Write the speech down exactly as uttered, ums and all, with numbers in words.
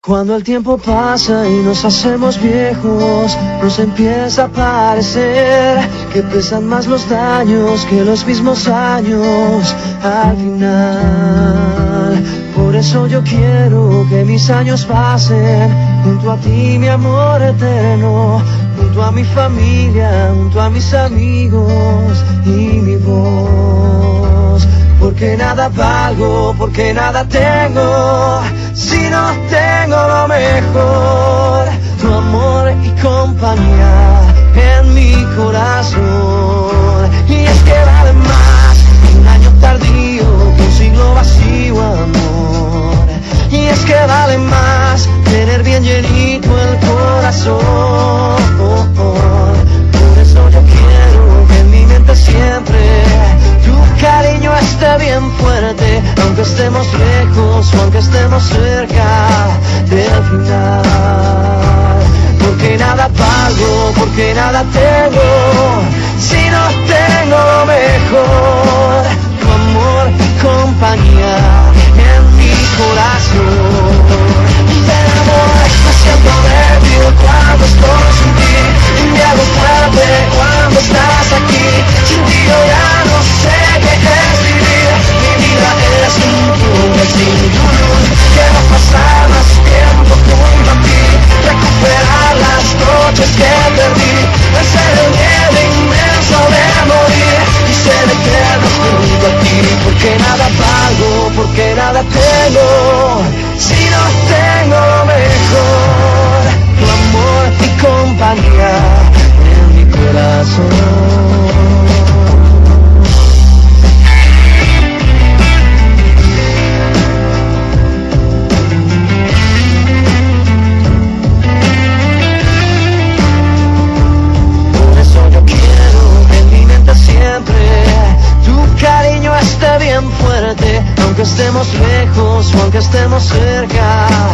Cuando el tiempo pasa y nos hacemos viejos, nos empieza a parecer que pesan más los daños que los mismos años al final. Por eso yo quiero que mis años pasen junto a ti, mi amor eterno, junto a mi familia, junto a mis amigos y mi voz. Porque nada valgo, porque nada tengo, si no tengo lo mejor, tu amor y compañía en mi corazón. Y es que vale más un año tardío que un siglo vacío, amor. Y es que vale más tener bien llenito el corazón. Por eso yo quiero que en mi mente siempre tu cariño esté bien fuerte, aunque estemos lejos o aunque estemos cerca del final. Porque nada pago, porque nada tengo, si no tengo lo mejor, tu amor y compañía en mi corazón. Del amor me siento débil cuando estoy sin ti, y me hago fuerte cuando estás aquí. Sin ti yo ya no sé qué es vivir, mi vida es un túnel sin luz. Quiero pasar más tiempo junto a ti, recuperar las noches que perdí, vencer el miedo inmenso de morir y ser eterno junto a ti. Porque nada pago, porque nada tengo, si no tengo lo mejor, tu amor y compañía en mi corazón. Cariño esté bien fuerte, aunque estemos lejos o aunque estemos cerca